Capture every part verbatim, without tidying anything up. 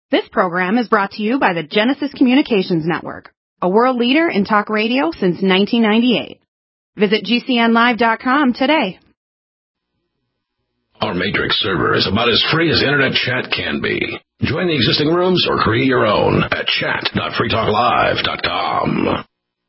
This program is brought to you by the Genesis Communications Network, a world leader in talk radio since nineteen ninety-eight. Visit G C N live dot com today. Our Matrix server is about as free as internet chat can be. Join the existing rooms or create your own at chat dot free talk live dot com.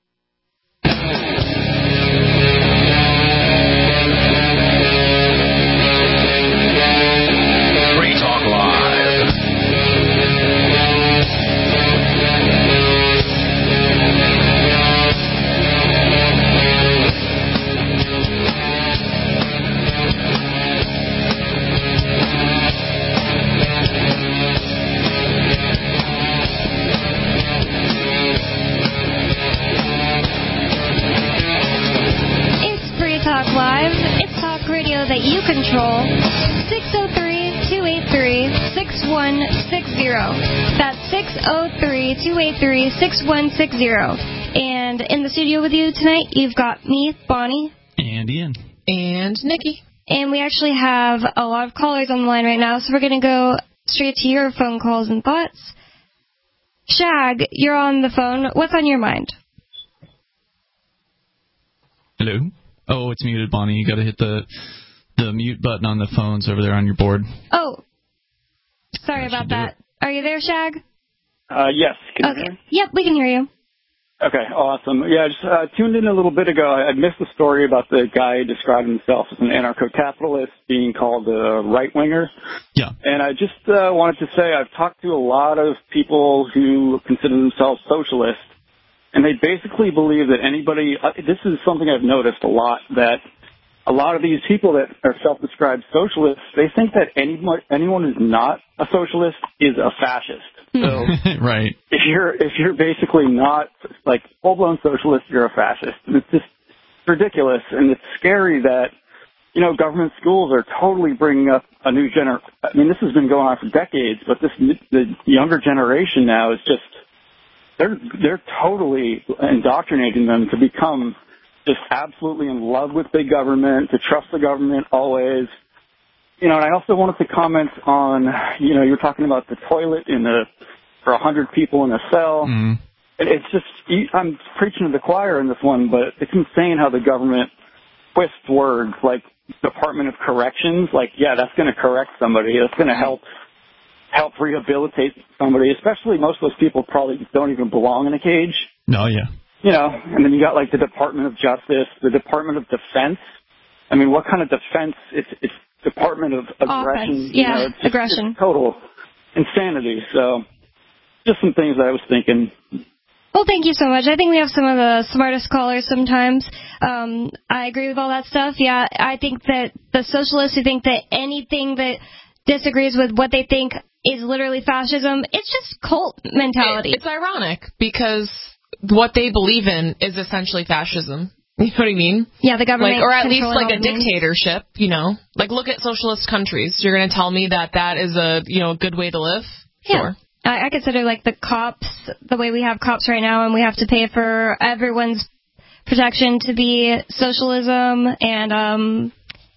That you control. Six oh three, two eight three, six one six zero. That's six oh three, two eight three, six one six zero. And in the studio with you tonight, you've got me, Bonnie. And Ian. And Nikki. And we actually have a lot of callers on the line right now, so we're going to go straight to your phone calls and thoughts. Shag, you're on the phone. What's on your mind? Hello? Oh, it's muted, Bonnie. You got to hit the... the mute button on the phones over there on your board. Oh, sorry about that. Are you there, Shag? Uh, yes. Can okay. you hear me? Yep, we can hear you. Okay, awesome. Yeah, I just uh, tuned in a little bit ago. I missed the story about the guy describing himself as an anarcho-capitalist being called a right-winger. Yeah. And I just uh, wanted to say I've talked to a lot of people who consider themselves socialists, and they basically believe that anybody uh, – this is something I've noticed a lot, that a lot of these people that are self-described socialists, they think that anyone, anyone who's not a socialist is a fascist. So right. If you're if you're basically not like full-blown socialist, you're a fascist. And it's just ridiculous, and it's scary that you know government schools are totally bringing up a new gener. I mean, this has been going on for decades, but this the younger generation now is just they're they're totally indoctrinating them to become just absolutely in love with big government, to trust the government always. You know, and I also wanted to comment on, you know, you're talking about the toilet in the, for a hundred people in a cell. Mm. It's just, I'm preaching to the choir in this one, but it's insane how the government twists words like Department of Corrections. Like, yeah, that's going to correct somebody. That's going to help, help rehabilitate somebody, especially most of those people probably don't even belong in a cage. No, yeah. You know, and then you got like the Department of Justice, the Department of Defense. I mean, what kind of defense? It's it's Department of Aggression. Offense. Yeah, you know, it's just, aggression. It's total insanity. So, just some things that I was thinking. Well, thank you so much. I think we have some of the smartest callers sometimes. Um, I agree with all that stuff. Yeah, I think that the socialists who think that anything that disagrees with what they think is literally fascism, it's just cult mentality. It, it's ironic because what they believe in is essentially fascism. You know what I mean? Yeah, the government. Like, or at least like a means. dictatorship, you know? Like, look at socialist countries. You're going to tell me that that is a, you know, good way to live? Yeah. Sure. I, I consider, like, the cops, the way we have cops right now, and we have to pay for everyone's protection to be socialism, and um,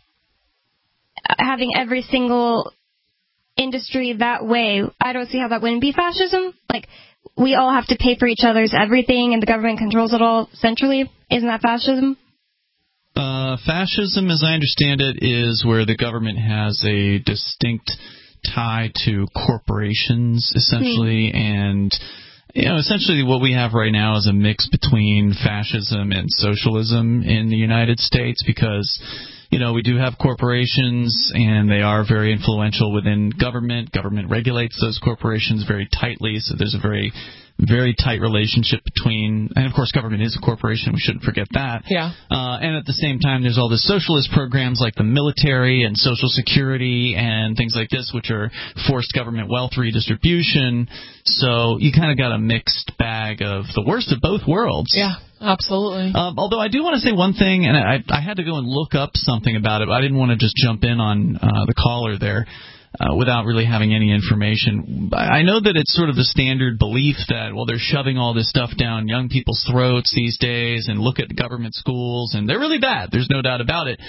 having every single industry that way. I don't see how that wouldn't be fascism. Like, we all have to pay for each other's everything, and the government controls it all centrally. Isn't that fascism? Uh, fascism, as I understand it, is where the government has a distinct tie to corporations, essentially, hmm. and you know, essentially what we have right now is a mix between fascism and socialism in the United States, because you know, we do have corporations, and they are very influential within government. Government regulates those corporations very tightly, so there's a very, very tight relationship between, and of course government is a corporation, we shouldn't forget that. Yeah. Uh, and at the same time, there's all the socialist programs like the military and Social Security and things like this, which are forced government wealth redistribution. So you kind of got a mixed bag of the worst of both worlds. Yeah. Absolutely. Um, although I do want to say one thing, and I, I had to go and look up something about it, but I didn't want to just jump in on uh, the caller there uh, without really having any information. I know that it's sort of the standard belief that, well, they're shoving all this stuff down young people's throats these days, and look at government schools, and they're really bad. There's no doubt about it.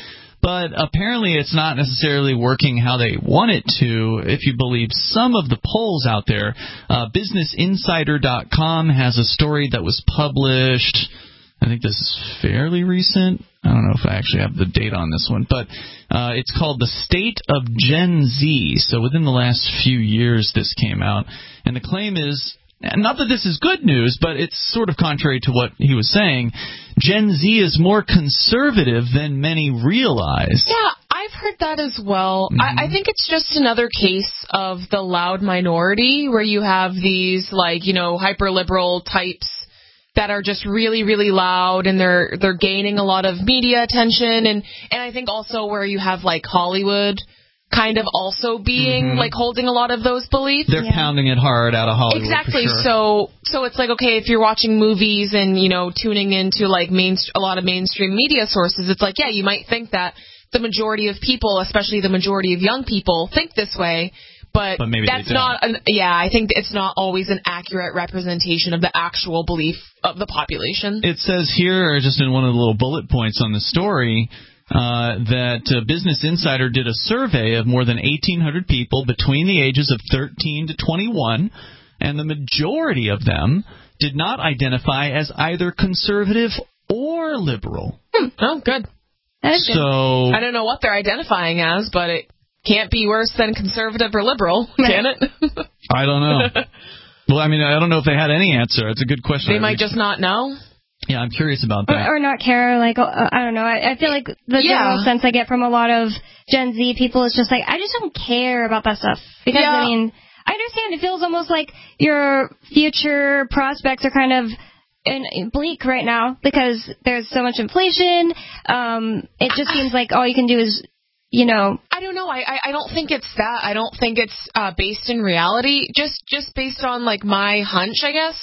But apparently it's not necessarily working how they want it to, if you believe some of the polls out there. Uh, Business Insider dot com has a story that was published, I think this is fairly recent. I don't know if I actually have the date on this one, but uh, it's called The State of Gen Z. So within the last few years this came out. And the claim is, not that this is good news, but it's sort of contrary to what he was saying, Gen Z is more conservative than many realize. Yeah, I've heard that as well. Mm-hmm. I, I think it's just another case of the loud minority where you have these, like, you know, hyper-liberal types that are just really, really loud, and they're they're gaining a lot of media attention, and, and I think also where you have, like, Hollywood kind of also being, mm-hmm. like, holding a lot of those beliefs. They're yeah. pounding it hard out of Hollywood. Exactly. For sure. So so it's like, okay, if you're watching movies and, you know, tuning into, like, main, a lot of mainstream media sources, it's like, yeah, you might think that the majority of people, especially the majority of young people, think this way. But, but maybe that's not, an, yeah, I think it's not always an accurate representation of the actual belief of the population. It says here, just in one of the little bullet points on the story, uh, that uh, Business Insider did a survey of more than eighteen hundred people between the ages of thirteen to twenty-one, and the majority of them did not identify as either conservative or liberal. Hmm. Oh, good. That is so good. I don't know what they're identifying as, but it can't be worse than conservative or liberal, can it? I don't know. Well, I mean, I don't know if they had any answer. It's a good question. They might just not know. Yeah, I'm curious about that. Or, or not care. Like, uh, I don't know. I, I feel like the yeah. general sense I get from a lot of Gen Z people is just like, I just don't care about that stuff. Because, yeah. I mean, I understand it feels almost like your future prospects are kind of in bleak right now because there's so much inflation. Um, it just seems like all you can do is, you know, I don't know. I, I, I don't think it's that. I don't think it's uh, based in reality. Just just based on, like, my hunch, I guess,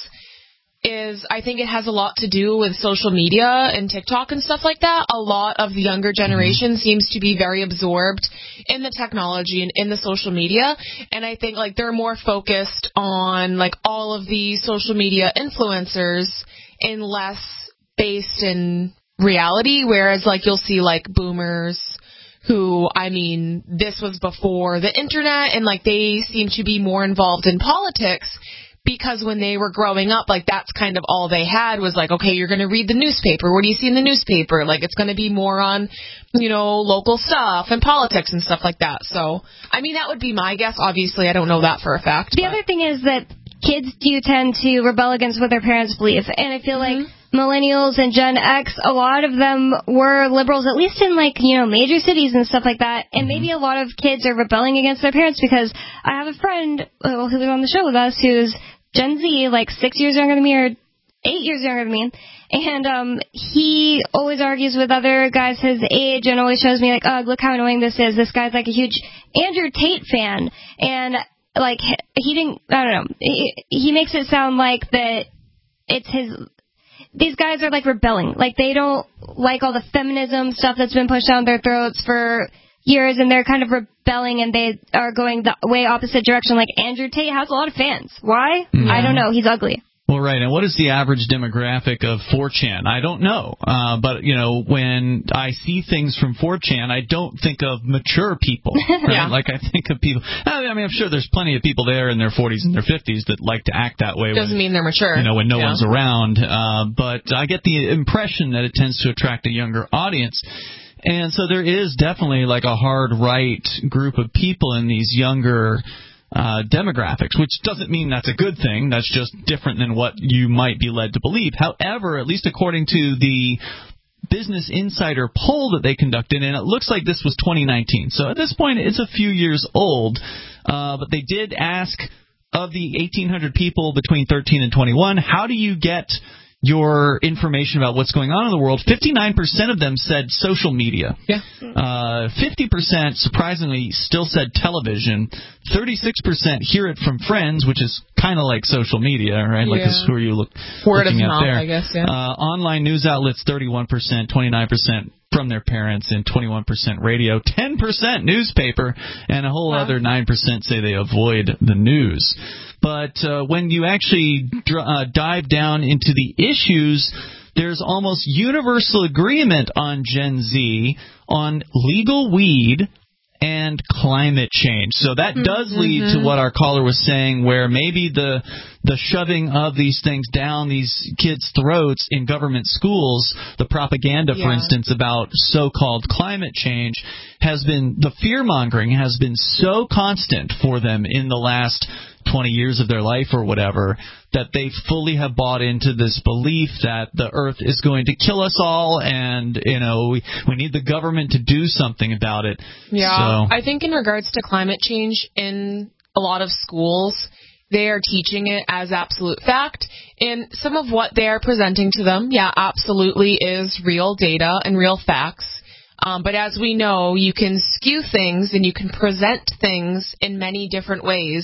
is I think it has a lot to do with social media and TikTok and stuff like that. A lot of the younger generation seems to be very absorbed in the technology and in the social media. And I think, like, they're more focused on, like, all of the social media influencers and less based in reality. Whereas, like, you'll see, like, boomers who, I mean, this was before the internet, and, like, they seem to be more involved in politics because when they were growing up, like, that's kind of all they had was, like, okay, you're going to read the newspaper. What do you see in the newspaper? Like, it's going to be more on, you know, local stuff and politics and stuff like that. So, I mean, that would be my guess. Obviously, I don't know that for a fact. The but. other thing is that kids do tend to rebel against what their parents believe, and I feel mm-hmm. like millennials and Gen X, a lot of them were liberals, at least in, like, you know, major cities and stuff like that. And maybe a lot of kids are rebelling against their parents because I have a friend uh, who was on the show with us who's Gen Z, like six years younger than me or eight years younger than me. And um, he always argues with other guys his age and always shows me, like, oh, look how annoying this is. This guy's, like, a huge Andrew Tate fan. And, like, he didn't, I don't know, he, he makes it sound like that it's his... These guys are, like, rebelling. Like, they don't like all the feminism stuff that's been pushed down their throats for years, and they're kind of rebelling, and they are going the way opposite direction. Like, Andrew Tate has a lot of fans. Why? Yeah. I don't know. He's ugly. Well, right. And what is the average demographic of four chan? I don't know. Uh, but, you know, when I see things from four chan, I don't think of mature people. Right? Yeah. Like, I think of people. I mean, I'm sure there's plenty of people there in their forties and their fifties that like to act that way. Doesn't when, mean they're mature. You know, when no yeah. one's around. Uh, but I get the impression that it tends to attract a younger audience. And so there is definitely, like, a hard right group of people in these younger Uh, demographics, which doesn't mean that's a good thing. That's just different than what you might be led to believe. However, at least according to the Business Insider poll that they conducted, and it looks like this was twenty nineteen. So at this point, it's a few years old, uh, but they did ask of the eighteen hundred people between thirteen and twenty-one, how do you get your information about what's going on in the world? fifty-nine percent of them said social media. Yeah. Uh, fifty percent, surprisingly, still said television. thirty-six percent hear it from friends, which is kind of like social media, right? Like, yeah. this is who are you look, Word looking of at mouth, there. I guess, yeah. Uh, online news outlets, thirty-one percent, twenty-nine percent from their parents, and twenty-one percent radio, ten percent newspaper, and a whole wow. other nine percent say they avoid the news. But uh, when you actually dr- uh, dive down into the issues, there's almost universal agreement on Gen Z on legal weed and climate change. So that does lead mm-hmm. to what our caller was saying, where maybe the the shoving of these things down these kids' throats in government schools, the propaganda, yeah. for instance, about so-called climate change, has been, the fear-mongering has been so constant for them in the last twenty years of their life or whatever, that they fully have bought into this belief that the earth is going to kill us all, and, you know, we, we need the government to do something about it. Yeah, so. I think in regards to climate change, in a lot of schools, they are teaching it as absolute fact, and some of what they are presenting to them, yeah, absolutely is real data and real facts. Um, but as we know, you can skew things and you can present things in many different ways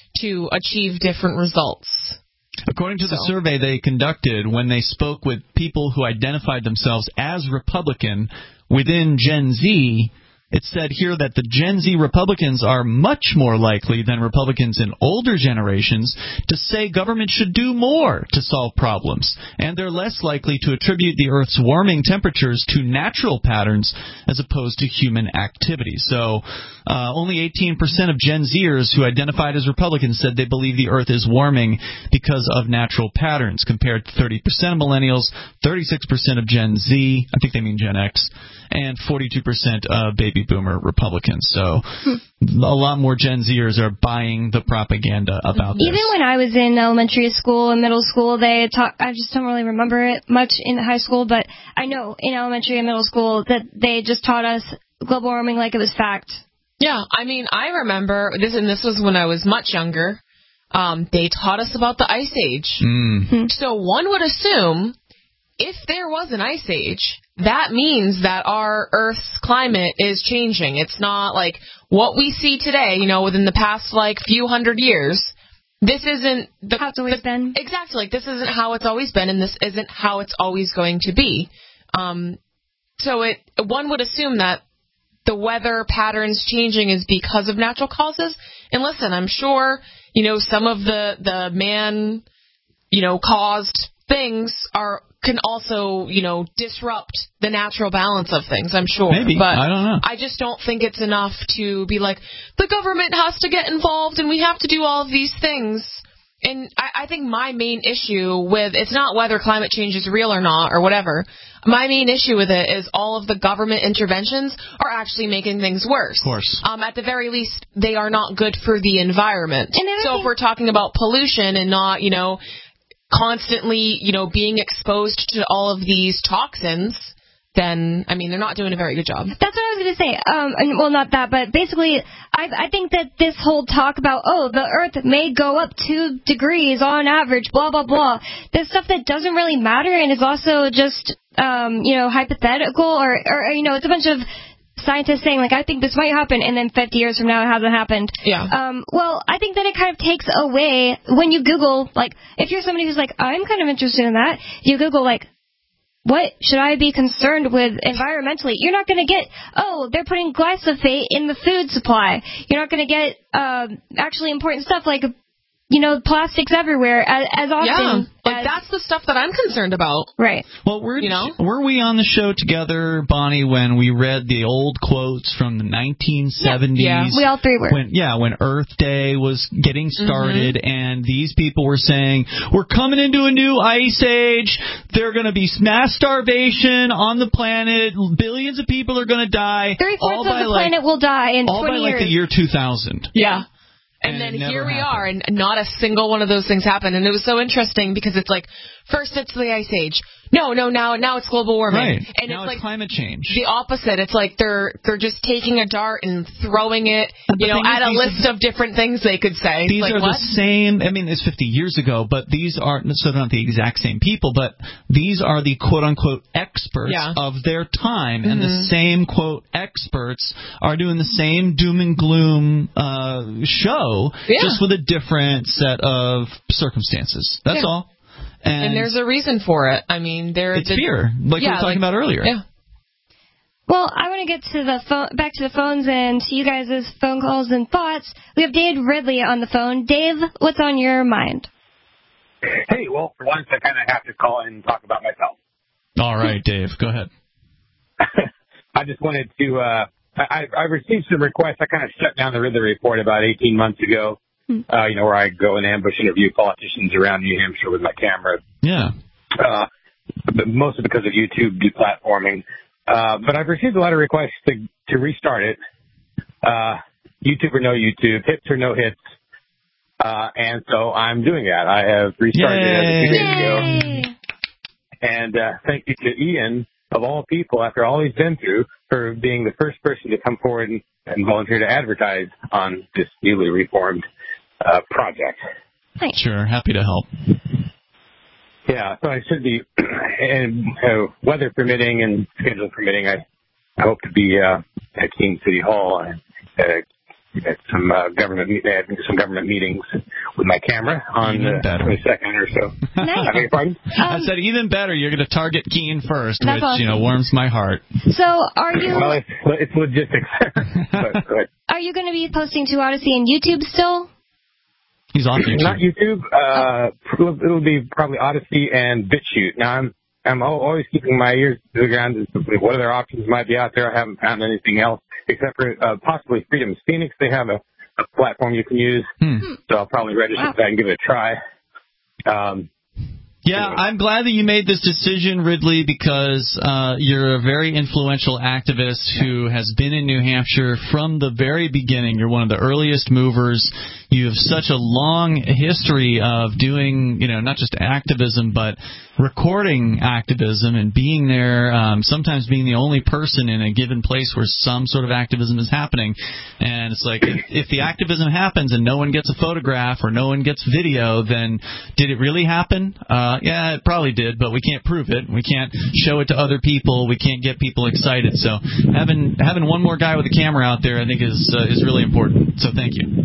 to achieve different results. According to the so. survey they conducted when they spoke with people who identified themselves as Republican within Gen Z, it said here that the Gen Z Republicans are much more likely than Republicans in older generations to say government should do more to solve problems, and they're less likely to attribute the Earth's warming temperatures to natural patterns as opposed to human activity. So uh, only eighteen percent of Gen Zers who identified as Republicans said they believe the Earth is warming because of natural patterns, compared to thirty percent of millennials, thirty-six percent of Gen Z, I think they mean Gen X, and forty-two percent of baby boomer Republicans. So hmm. a lot more Gen Zers are buying the propaganda about this. Even when I was in elementary school and middle school, they taught, I just don't really remember it much in high school, but I know in elementary and middle school that they just taught us global warming like it was fact. Yeah, I mean, I remember this, and this was when I was much younger. Um, they taught us about the Ice Age. Mm. So one would assume if there was an Ice Age, that means that our Earth's climate is changing. It's not like what we see today, you know, within the past, like, few hundred years. This isn't the, how it's always the, been. Exactly. Like, this isn't how it's always been, and this isn't how it's always going to be. Um, so it one would assume that the weather patterns changing is because of natural causes. And listen, I'm sure, you know, some of the, the man, you know, caused things are can also, you know, disrupt the natural balance of things, I'm sure. Maybe. But I don't know. I just don't think it's enough to be like, the government has to get involved and we have to do all of these things. And I, I think my main issue with, it's not whether climate change is real or not or whatever. My main issue with it is all of the government interventions are actually making things worse. Of course. Um, at the very least, they are not good for the environment. And so if we're talking about pollution and not, you know, constantly, you know, being exposed to all of these toxins, then, I mean, they're not doing a very good job. That's what I was going to say. Um, and, well, not that, but basically, I, I think that this whole talk about, oh, the Earth may go up two degrees on average, blah, blah, blah, this stuff that doesn't really matter and is also just, um, you know, hypothetical, or, or, you know, it's a bunch of scientists saying, like, I think this might happen, and then fifty years from now it hasn't happened. Yeah. Um, well, I think that it kind of takes away, when you Google, like, if you're somebody who's like, I'm kind of interested in that, you Google, like, what should I be concerned with environmentally? You're not going to get, oh, they're putting glyphosate in the food supply. You're not going to get uh, actually important stuff like, you know, plastics everywhere as, as often. Yeah, like as, that's the stuff that I'm concerned about. Right. Well, were, you know? were we on the show together, Bonnie, when we read the old quotes from the nineteen seventies? Yeah, we all three were. When, yeah, when Earth Day was getting started, mm-hmm. and these people were saying, we're coming into a new ice age, there're going to be mass starvation on the planet, billions of people are going to die. Three-fourths of the like, planet will die in all twenty by, years. like, the year two thousand. Yeah. And, and then here we happened. are, and not a single one of those things happened. And it was so interesting because it's like, first it's the Ice Age. No, no, now now it's global warming. Right. And now it's, it's like climate change. The opposite. It's like they're they're just taking a dart and throwing it, But you know, at a list are, of different things they could say. These like, are what? the same, I mean, it's fifty years ago, but these are, so they're not the exact same people, but these are the quote-unquote experts yeah. of their time, mm-hmm. and the same, quote, experts are doing the same doom and gloom uh, show, yeah. just with a different set of circumstances. That's yeah. all. And, and there's a reason for it. I mean, there. It's the, fear, like yeah, we were talking like, about earlier. Yeah. Well, I want to get to the phone, back to the phones and to you guys' phone calls and thoughts. We have Dave Ridley on the phone. Dave, what's on your mind? Hey, well, for once, I kind of have to call in and talk about myself. All right, Dave, go ahead. I just wanted to, uh, I, I received some requests. I kind of shut down the Ridley Report about eighteen months ago, uh, you know, where I go and ambush interview politicians around New Hampshire with my camera. Yeah. Uh, but mostly because of YouTube deplatforming. Uh, but I've received a lot of requests to, to restart it. Uh, YouTube or no YouTube, hits or no hits. Uh, and so I'm doing that. I have restarted Yay. it a few days ago. Yay. And uh, thank you to Ian, of all people, after all he's been through, for being the first person to come forward and, and volunteer to advertise on this newly reformed uh, project. Nice. Sure, happy to help. Yeah, so I should be, and uh, weather permitting and schedule permitting, I, I hope to be uh, at Keene City Hall and uh, at some uh, government uh, some government meetings with my camera on the twenty-second or so. Nice. I beg your pardon? Um, I said even better, you're going to target Keene first, That's which, awesome. you know, warms my heart. So are you Well, it's, it's logistics. But, go ahead. are you going to be posting to Odyssey and YouTube still? He's off YouTube. Not YouTube. Uh, it'll, it'll be probably Odyssey and BitChute. Now, I'm I'm al- always keeping my ears to the ground as to what other options might be out there. I haven't found anything else except for uh, possibly Freedom's Phoenix. They have a, a platform you can use, Hmm. so I'll probably register Wow. for that and give it a try. Um, Yeah, I'm glad that you made this decision, Ridley, because uh, you're a very influential activist who has been in New Hampshire from the very beginning. You're one of the earliest movers. You have such a long history of doing, you know, not just activism, but recording activism and being there, um, sometimes being the only person in a given place where some sort of activism is happening. And it's like, if, if the activism happens and no one gets a photograph or no one gets video, then did it really happen? Uh, yeah, it probably did, but we can't prove it. We can't show it to other people. We can't get people excited. So having having one more guy with a camera out there, I think, is uh, is really important. So thank you.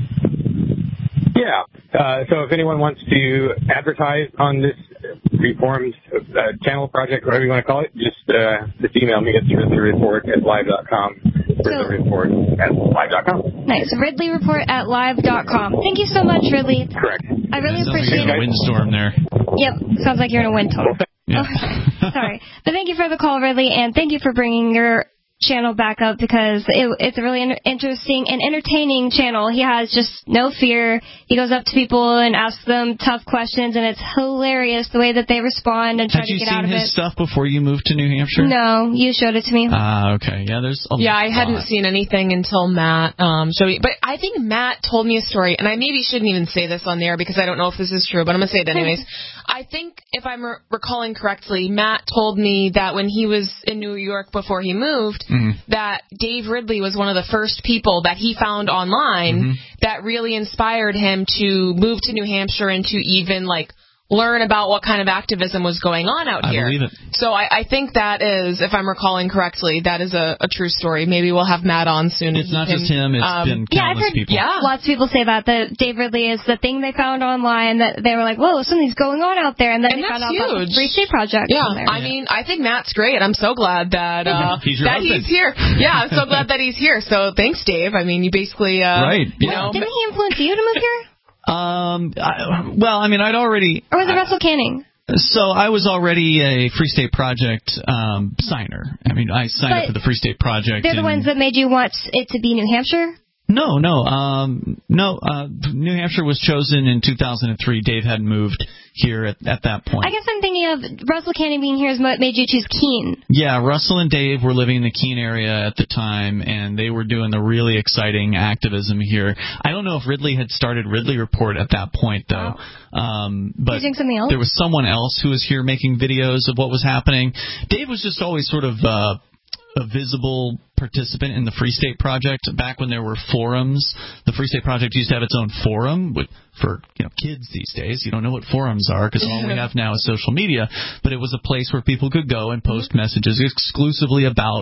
Yeah. Uh, so if anyone wants to advertise on this reformed uh, channel project, whatever you want to call it, just uh, just email me at ridley report at live dot com. ridley report at live dot com. Nice. Ridley Report at live dot com. Thank you so much, Ridley. Correct. I really Sounds like appreciate you're in a it. windstorm there. Yep. Sounds like you're in a wind tunnel. Yeah. Oh, sorry. But thank you for the call, Ridley, and thank you for bringing your channel back up because it, it's a really in- interesting and entertaining channel. He has just no fear. He goes up to people and asks them tough questions, and it's hilarious the way that they respond and try Had to you get out seen of his it. stuff before you moved to New Hampshire? No, you showed it to me. Ah, okay. Yeah, there's a Yeah, I lot. hadn't seen anything until Matt um, showed me. But I think Matt told me a story, and I maybe shouldn't even say this on there because I don't know if this is true, but I'm going to say it anyways. I think, if I'm re- recalling correctly, Matt told me that when he was in New York before he moved, Mhm. that Dave Ridley was one of the first people that he found online Mhm. that really inspired him to move to New Hampshire and to even, like, learn about what kind of activism was going on out I here. believe it. So I, I think that is, if I'm recalling correctly, that is a, a true story. Maybe we'll have Matt on soon. It's and he not can, just him. It's um, been Yeah, I've countless heard people. Yeah. lots of people say that, that Dave Ridley is the thing they found online, that they were like, whoa, something's going on out there, and then And they found out that's about the huge. Free State Project. Yeah, from there. I mean, I think Matt's great. I'm so glad that uh, He's your that husband. he's here. Yeah, I'm so glad that he's here. So thanks, Dave. I mean, you basically, uh, Right, you yeah. know, Didn't he influence you to move here? Um, I, well, I mean, I'd already. Or was it Russell Canning? So I was already a Free State Project um, signer. I mean, I signed But up for the Free State Project. They're the in- ones that made you want it to be New Hampshire? No, no, um, no. Uh, New Hampshire was chosen in two thousand three. Dave hadn't moved here at, at that point. I guess I'm thinking of Russell Canning being here is what made you choose Keene. Yeah, Russell and Dave were living in the Keene area at the time, and they were doing the really exciting activism here. I don't know if Ridley had started Ridley Report at that point, though. Um, but doing something else? there was someone else who was here making videos of what was happening. Dave was just always sort of uh, a visible participant in the Free State Project. Back when there were forums, the Free State Project used to have its own forum with, for you know kids these days. You don't know what forums are because all we have now is social media. But it was a place where people could go and post messages exclusively about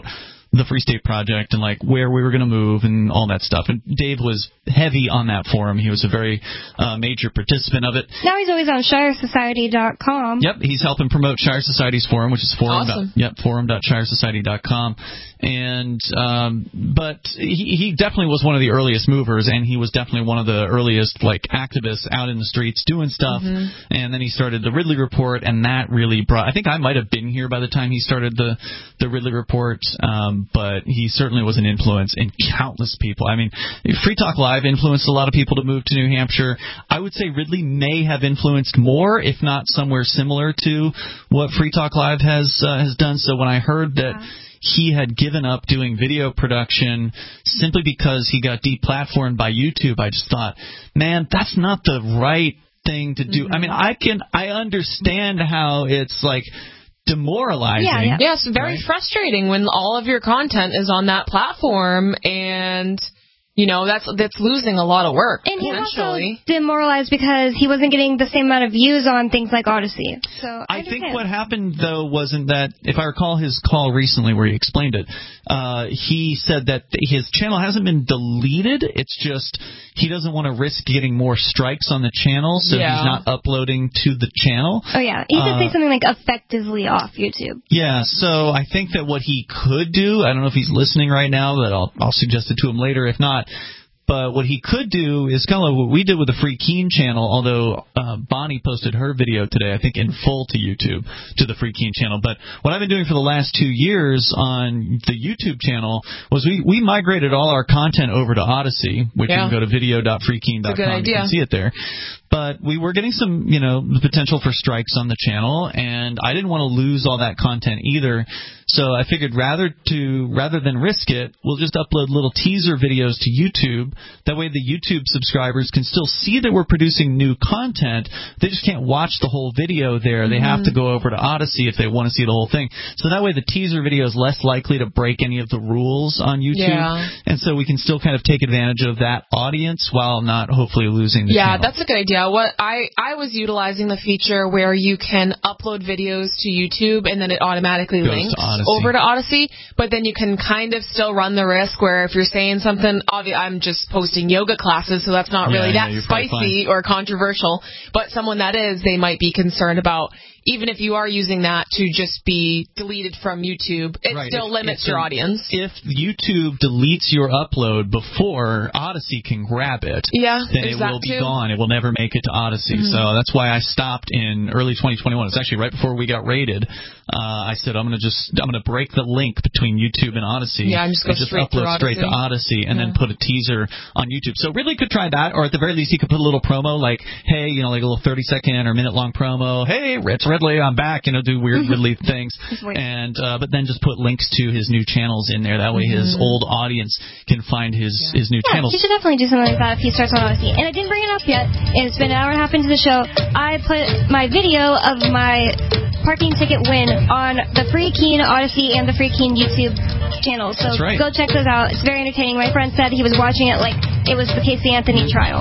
the Free State Project and like where we were going to move and all that stuff. And Dave was heavy on that forum. He was a very uh, major participant of it. Now he's always on Shire Society dot com. Yep, he's helping promote Shire Society's forum, which is forum. Awesome. Yep, forum dot shire society dot com. And um, but he, he definitely was one of the earliest movers, and he was definitely one of the earliest like activists out in the streets doing stuff. Mm-hmm. And then he started the Ridley Report, and that really brought. I think I might have been here by the time he started the the Ridley Report, um, but he certainly was an influence in countless people. I mean, Free Talk Live influenced a lot of people to move to New Hampshire. I would say Ridley may have influenced more, if not somewhere similar to what Free Talk Live has uh, has done. So when I heard that. Yeah. He had given up doing video production simply because he got deplatformed by YouTube, I just thought, man, that's not the right thing to do. Mm-hmm. I mean, I can, I understand how it's like demoralizing. Yeah, yeah. yeah it's very right? frustrating when all of your content is on that platform and... You know, that's that's losing a lot of work. And he was also demoralized because he wasn't getting the same amount of views on things like Odyssey. So I, I think what happened, though, wasn't that, if I recall his call recently where he explained it, uh, he said that his channel hasn't been deleted. It's just he doesn't want to risk getting more strikes on the channel, so yeah. he's not uploading to the channel. Oh, yeah. He did uh, say something like effectively off YouTube. Yeah, so I think that what he could do, I don't know if he's listening right now, but I'll, I'll suggest it to him later. If not, but what he could do is kind of like what we did with the Free Keene channel, although uh, Bonnie posted her video today, I think in full to YouTube, to the Free Keene channel. But what I've been doing for the last two years on the YouTube channel was we, we migrated all our content over to Odyssey, which yeah. you can go to video dot free keene dot com. You can see it there. But we were getting some, you know, potential for strikes on the channel, and I didn't want to lose all that content either. So I figured rather to rather than risk it, we'll just upload little teaser videos to YouTube. That way the YouTube subscribers can still see that we're producing new content. They just can't watch the whole video there. They mm-hmm. have to go over to Odyssey if they want to see the whole thing. So that way the teaser video is less likely to break any of the rules on YouTube. Yeah. And so we can still kind of take advantage of that audience while not hopefully losing the yeah, channel. Yeah, that's a good idea. What I, I was utilizing the feature where you can upload videos to YouTube and then it automatically Goes links to over to Odyssey, but then you can kind of still run the risk where if you're saying something, obviously I'm just posting yoga classes, so that's not really yeah, that yeah, spicy or controversial, but someone that is, they might be concerned about, even if you are using that to just be deleted from YouTube, it right. still if, limits if your a, audience. If YouTube deletes your upload before Odyssey can grab it, yeah, then it will be too. gone. It will never make it to Odyssey. Mm-hmm. So that's why I stopped in early twenty twenty-one. It's actually right before we got raided. Uh, I said I'm going to just I'm going to break the link between YouTube and Odyssey. Yeah, I'm just going to straight upload to straight to Odyssey and yeah. then put a teaser on YouTube. So Ridley could try that, or at the very least he could put a little promo like, hey, you know, like a little thirty second or minute long promo. Hey, it's Ridley, I'm back. You know, do weird Ridley things, and uh, but then just put links to his new channels in there. That way, his mm-hmm. old audience can find his yeah. his new yeah, channels. He should definitely do something like that if he starts on Odyssey. And I didn't bring it up yet. It's been an hour and a half into the show. I put my video of my parking ticket win on the Free Keene Odyssey and the Free Keene YouTube channel. So right. go check those out. It's very entertaining. My friend said he was watching it like it was the Casey Anthony trial,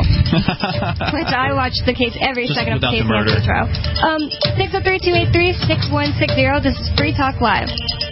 which I watched the case every Just second of the Casey the Anthony trial. Um, six oh three, two eight three, six one six zero. This is Free Talk Live.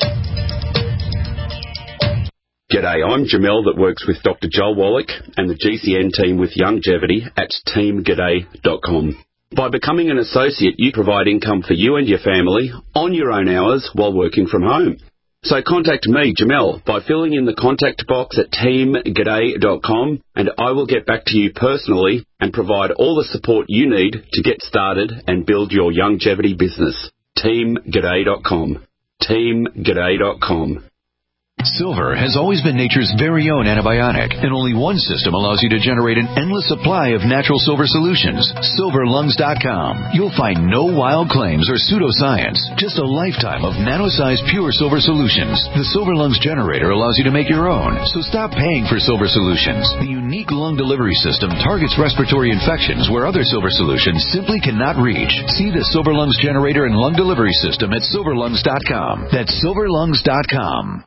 G'day, I'm Jamel that works with Doctor Joel Wallach and the G C N team with Longevity at team g'day dot com. By becoming an associate, you provide income for you and your family on your own hours while working from home. So contact me, Jamel, by filling in the contact box at team g'day dot com, and I will get back to you personally and provide all the support you need to get started and build your longevity business. team g'day dot com. team g'day dot com. Silver has always been nature's very own antibiotic, and only one system allows you to generate an endless supply of natural silver solutions. silver lungs dot com. You'll find no wild claims or pseudoscience, just a lifetime of nano-sized pure silver solutions. The Silver Lungs generator allows you to make your own, so stop paying for silver solutions. The unique lung delivery system targets respiratory infections where other silver solutions simply cannot reach. See the Silver Lungs generator and lung delivery system at silver lungs dot com. That's silver lungs dot com.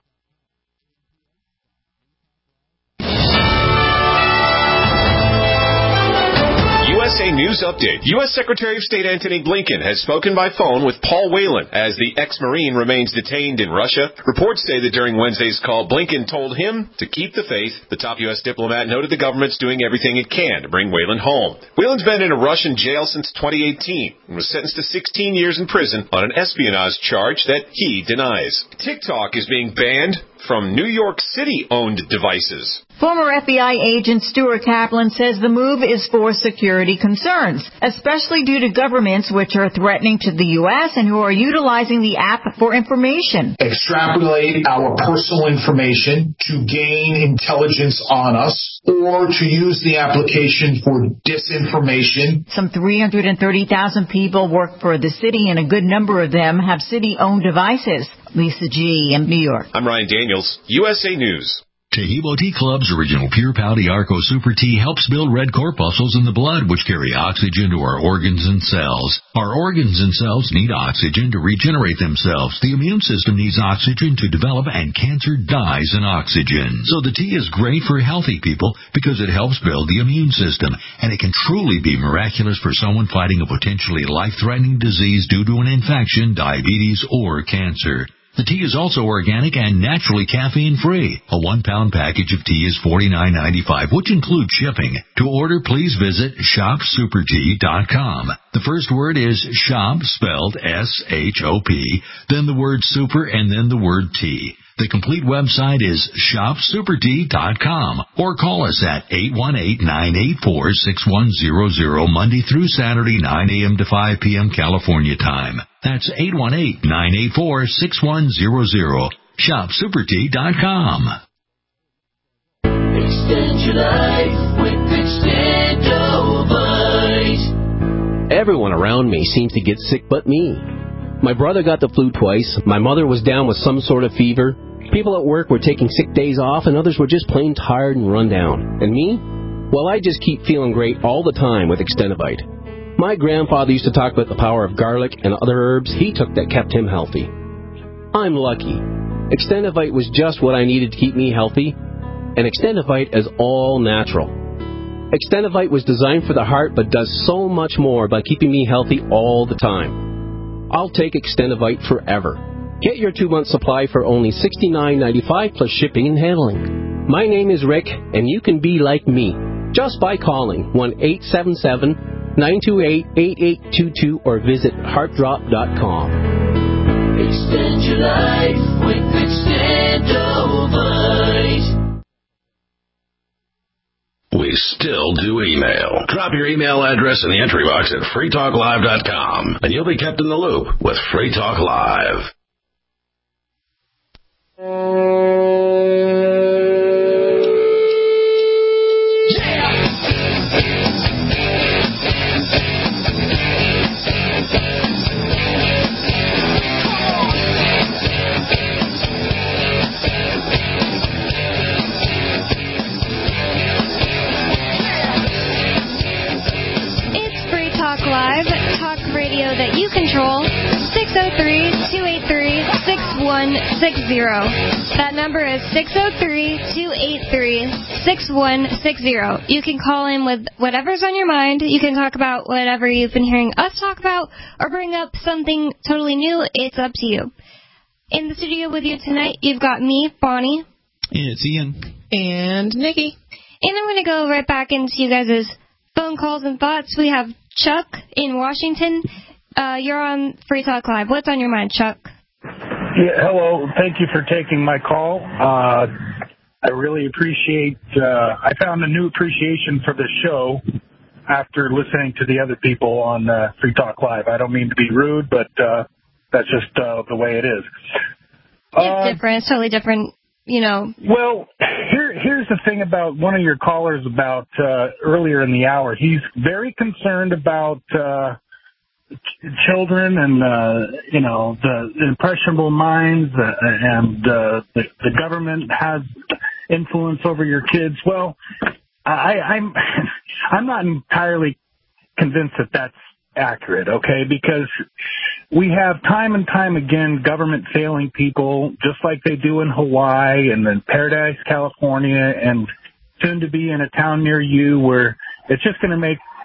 U S A A News Update. U S. Secretary of State Antony Blinken has spoken by phone with Paul Whelan as the ex-Marine remains detained in Russia. Reports say that during Wednesday's call, Blinken told him to keep the faith. The top U S diplomat noted the government's doing everything it can to bring Whelan home. Whelan's been in a Russian jail since twenty eighteen and was sentenced to sixteen years in prison on an espionage charge that he denies. TikTok is being banned from New York City-owned devices. Former F B I agent Stuart Kaplan says the move is for security concerns, especially due to governments which are threatening to the U S and who are utilizing the app for information. Extrapolate our personal information to gain intelligence on us or to use the application for disinformation. Some three hundred thirty thousand people work for the city, and a good number of them have city-owned devices. Lisa G. in New York. I'm Ryan Daniels, U S A News. Tahibo Tea Club's original Pure Pouty Arco Super Tea helps build red corpuscles in the blood, which carry oxygen to our organs and cells. Our organs and cells need oxygen to regenerate themselves. The immune system needs oxygen to develop, and cancer dies in oxygen. So the tea is great for healthy people because it helps build the immune system, and it can truly be miraculous for someone fighting a potentially life-threatening disease due to an infection, diabetes, or cancer. The tea is also organic and naturally caffeine-free. A one-pound package of tea is forty-nine ninety-five, which includes shipping. To order, please visit shop super tea dot com. The first word is shop, spelled S H O P, then the word super, and then the word tea. The complete website is shop super tea dot com, or call us at eight one eight, nine eight four, six one zero zero Monday through Saturday, nine a.m. to five p.m. California time. That's eight one eight, nine eight four, six one zero zero. shop super tea dot com. Extend your life with Extendovite. Everyone around me seems to get sick but me. My brother got the flu twice. My mother was down with some sort of fever. People at work were taking sick days off, and others were just plain tired and run down. And me? Well, I just keep feeling great all the time with Extendovite. My grandfather used to talk about the power of garlic and other herbs he took that kept him healthy. I'm lucky. Extendovite was just what I needed to keep me healthy, and Extendovite is all natural. Extendovite was designed for the heart but does so much more by keeping me healthy all the time. I'll take Extendovite forever. Get your two-month supply for only sixty-nine ninety-five plus shipping and handling. My name is Rick, and you can be like me just by calling one eight seven seven, nine two eight, eight eight two two or visit heart drop dot com. Extend your life with Extendovite. We still do email. Drop your email address in the entry box at free talk live dot com, and you'll be kept in the loop with Free Talk Live. Live, talk radio that you control, six oh three, two eight three, six one six zero. That number is six oh three, two eight three, six one six zero. You can call in with whatever's on your mind. You can talk about whatever you've been hearing us talk about or bring up something totally new. It's up to you. In the studio with you tonight, you've got me, Bonnie. It's Ian. And Nikki. And I'm going to go right back into you guys' phone calls and thoughts. We have Chuck in Washington. Uh, you're on Free Talk Live. What's on your mind, Chuck? Yeah, hello. Thank you for taking my call. Uh, I really appreciate, uh, I found a new appreciation for this show after listening to the other people on uh, Free Talk Live. I don't mean to be rude, but uh, that's just uh, the way it is. It's uh, different. It's totally different, you know. Well, here, here's the thing about one of your callers about uh, earlier in the hour. He's very concerned about uh, ch- children and, uh, you know, the impressionable minds uh, and uh, the, the government has influence over your kids. Well, I, I'm, I'm not entirely convinced that that's accurate, okay, because we have time and time again government failing people, just like they do in Hawaii and then Paradise, California, and soon to be in a town near you where it's just going to make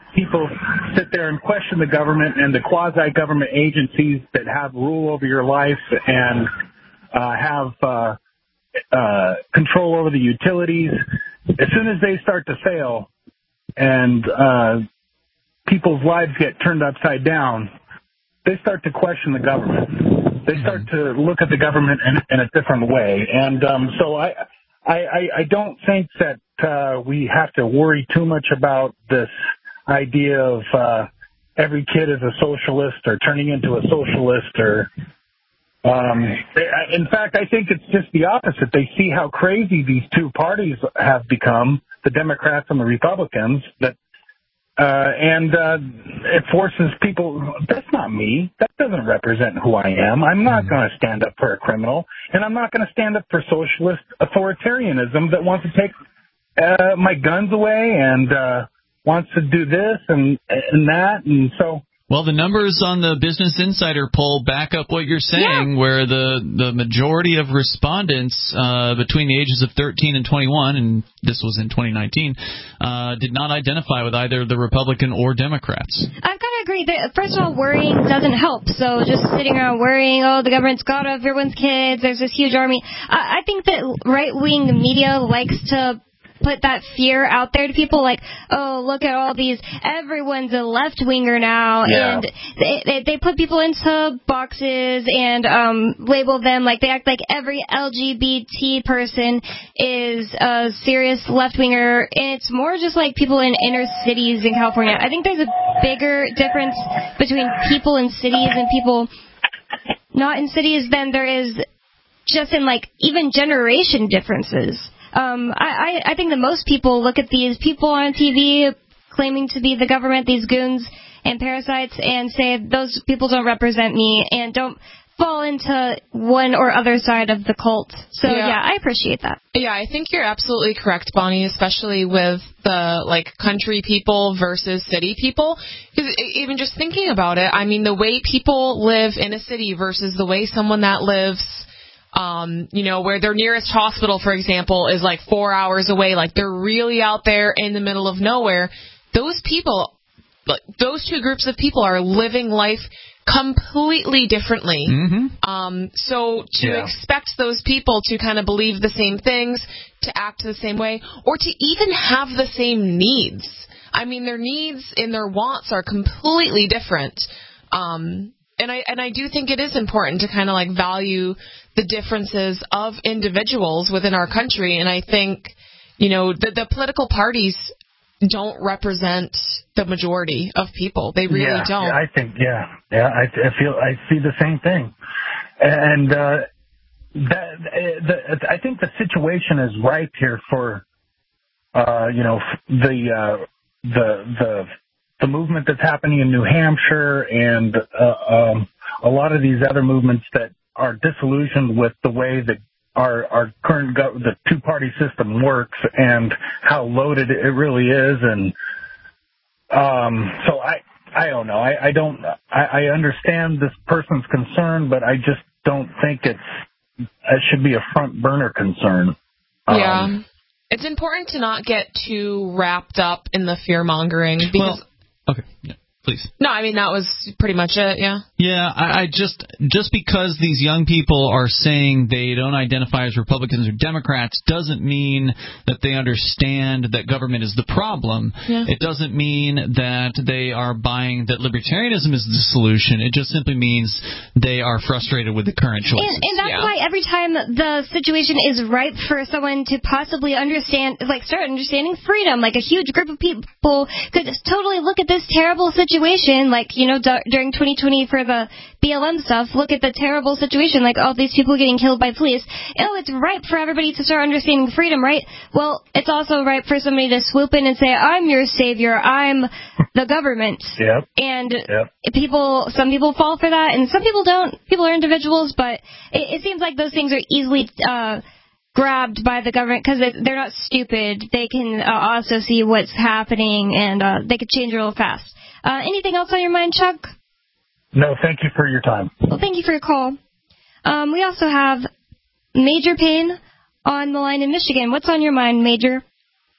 people sit there and question the government and the quasi-government agencies that have rule over your life and uh, have uh, uh, control over the utilities, as soon as they start to fail and uh, people's lives get turned upside down, they start to question the government. They start to look at the government in, in a different way. And um, so I, I, I don't think that uh, we have to worry too much about this idea of uh, every kid is a socialist or turning into a socialist. Or um, in fact, I think it's just the opposite. They see how crazy these two parties have become, the Democrats and the Republicans, that Uh, and uh, it forces people, that's not me. That doesn't represent who I am. I'm not going to stand up for a criminal, and I'm not going to stand up for socialist authoritarianism that wants to take uh, my guns away and uh, wants to do this and, and that. And so... Well, the numbers on the Business Insider poll back up what you're saying, yeah. where the, the majority of respondents uh, between the ages of thirteen and twenty-one, and this was in twenty nineteen, uh, did not identify with either the Republican or Democrats. I've got to agree. That, first of all, worrying doesn't help. So just sitting around worrying, oh, the government's got everyone's kids, there's this huge army. I, I think that right-wing media likes to put that fear out there to people, like, oh, look at all these, everyone's a left-winger now, yeah. and they, they they put people into boxes and um, label them, like, they act like every L G B T person is a serious left-winger, and it's more just like people in inner cities in California. I think there's a bigger difference between people in cities and people not in cities than there is just in, like, even generation differences. Um, I, I think that most people look at these people on T V claiming to be the government, these goons and parasites, and say those people don't represent me and don't fall into one or other side of the cult. So, yeah, yeah I appreciate that. Yeah, I think you're absolutely correct, Bonnie, especially with the, like, country people versus city people. Because even just thinking about it, I mean, the way people live in a city versus the way someone that lives... Um, you know, where their nearest hospital, for example, is like four hours away, like they're really out there in the middle of nowhere. Those people, like, those two groups of people are living life completely differently. Mm-hmm. Um, so to yeah. expect those people to kind of believe the same things, to act the same way, or to even have the same needs. I mean, their needs and their wants are completely different. Um, and I and I do think it is important to kind of like value the differences of individuals within our country. And I think, you know, the, the political parties don't represent the majority of people. They really yeah, don't. Yeah, I think, yeah, yeah, I, I feel, I see the same thing. And uh, that, the, I think the situation is ripe here for, uh, you know, the uh, the the the movement that's happening in New Hampshire and uh, um, a lot of these other movements that are disillusioned with the way that our our current go- the two party system works and how loaded it really is. And um, so I I don't know. I, I don't I, I understand this person's concern, but I just don't think it's it should be a front burner concern. Yeah. Um, it's important to not get too wrapped up in the fear mongering because. Well, okay. Yeah. Please. No, I mean, that was pretty much it, yeah. Yeah, I, I just, just because these young people are saying they don't identify as Republicans or Democrats doesn't mean that they understand that government is the problem. Yeah. It doesn't mean that they are buying that libertarianism is the solution. It just simply means they are frustrated with the current choices. And, and that's yeah. why every time the situation is ripe for someone to possibly understand, like start understanding freedom, like a huge group of people could totally look at this terrible situation. Situation, like, you know, d- during twenty twenty for the B L M stuff, look at the terrible situation, like all these people getting killed by police. Oh, it's ripe for everybody to start understanding freedom, right? Well, it's also ripe for somebody to swoop in and say, I'm your savior, I'm the government. Yep. And yep. people, some people fall for that, and some people don't. People are individuals, but it, it seems like those things are easily uh, grabbed by the government because they're not stupid. They can uh, also see what's happening, and uh, they could change real fast. Uh, anything else on your mind, Chuck? No, thank you for your time. Well, thank you for your call. Um, we also have Major Payne on the line in Michigan. What's on your mind, Major?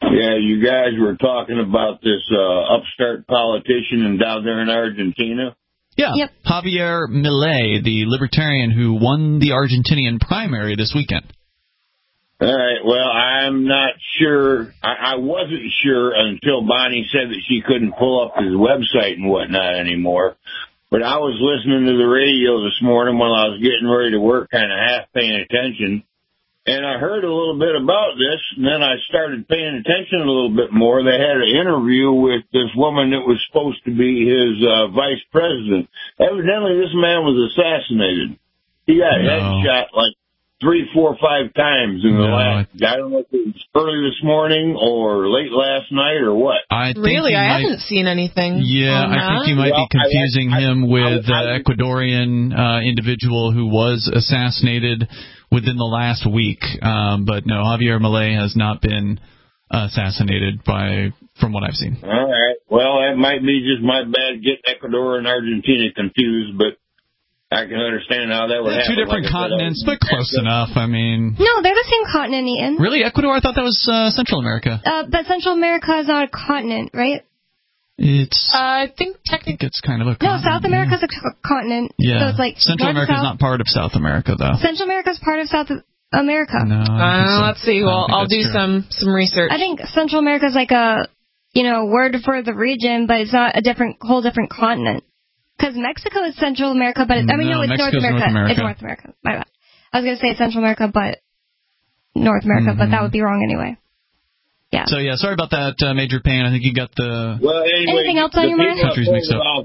Yeah, you guys were talking about this uh, upstart politician and down there in Argentina. Yeah, yep. Javier Milei, the libertarian who won the Argentinian primary this weekend. All right, well, I'm not sure. I, I wasn't sure until Bonnie said that she couldn't pull up his website and whatnot anymore. But I was listening to the radio this morning while I was getting ready to work, kind of half paying attention. And I heard a little bit about this, and then I started paying attention a little bit more. They had an interview with this woman that was supposed to be his uh, vice president. Evidently, this man was assassinated. He got no. headshot like three, four, five times in the no. last, I don't know if it was early this morning or late last night or what. I think really? I might, haven't seen anything. Yeah, on I think that. you might well, be confusing I, I, him with the I, I, Ecuadorian uh, individual who was assassinated within the last week. Um, but no, Javier Milei has not been assassinated by, from what I've seen. All right. Well, that might be just my bad getting Ecuador and Argentina confused, but I can understand how that would They're happen. Two different like continents, but close enough. I mean, No, they're the same continent, Ian. really, Ecuador? I thought that was uh, Central America. Uh, but Central America is not a continent, right? It's. Uh, I think I think it's kind of a. No, continent, South America's yeah. a co- continent. Yeah. So it's like Central North America's South. not part of South America, though. Central America's part of South America. No. I don't think Uh, so. let's see. I don't Well, think I'll that's do true. some some research. I think Central America's like a, you know, word for the region, but it's not a different, whole different continent. Because Mexico is Central America, but it, I mean, no, No, it's North Mexico's America. North America. It's North America. My bad. I was going to say Central America, but North America, Mm-hmm. but that would be wrong anyway. Yeah. So, yeah, sorry about that, uh, Major Payne. I think you got the well, anyway, Anything else on your mind? countries mixed up. About,